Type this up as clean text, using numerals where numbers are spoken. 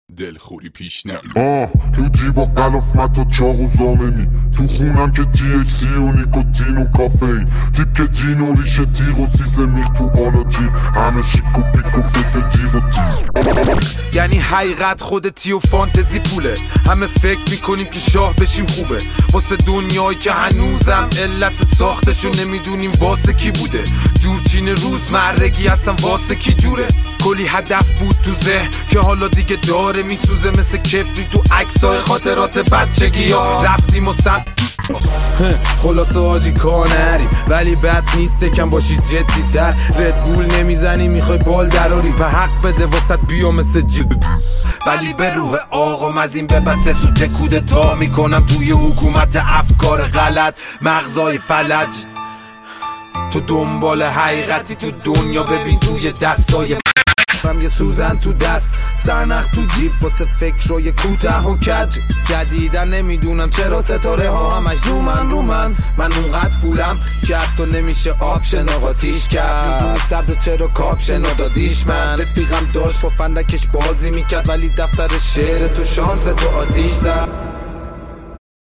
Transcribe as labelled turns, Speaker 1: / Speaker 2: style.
Speaker 1: دلخوری پیش نه
Speaker 2: تو جیبا قلافمت و چاق و زامنی، تو خونم که THC و نیکوتین و کافئین، تیپ که جین و ریشه تیغ و سیزه میخ تو آلا جیغ، همه شیک و پیک و فکر جیغ و تیغ.
Speaker 3: یعنی حقیقت خودتی و فانتزی پوله، همه فکر میکنیم که شاه بشیم خوبه، واسه دنیایی که هنوزم علت ساختشو نمیدونیم واسه کی بوده، جورچین روزمرگی اصلا واسه کی جوره، کلی هدف بود تو ذهن که حالا دیگه داره میسوزه مثل کبری تو عکسای خاطرات بچگی ها، رفتیم و خلاصه آجی کار نریم ولی بد نیست کم باشید جدی تر، ردبول نمیزنی میخوای بال دراری به حق بده واسط بیا مثل ولی به روح آقام از این به بچه سوچه کودتا میکنم توی حکومت افکار غلط مغزای فلج، تو دنبال حقیقتی تو دنیا ببین توی دستای یه سوزن تو دست سرنخ تو جیب واسه فکرای کوته و کج، جدیدن نمیدونم چرا ستاره ها همش زومن رو من اونقدر فولم که حتی نمیشه آپشن آقاتیش کرد، میدونی سرد چرا کاپشن دادیش من، رفیقم داشت با فندکش بازی میکرد ولی دفتر شعر تو شانس تو آتیش زد.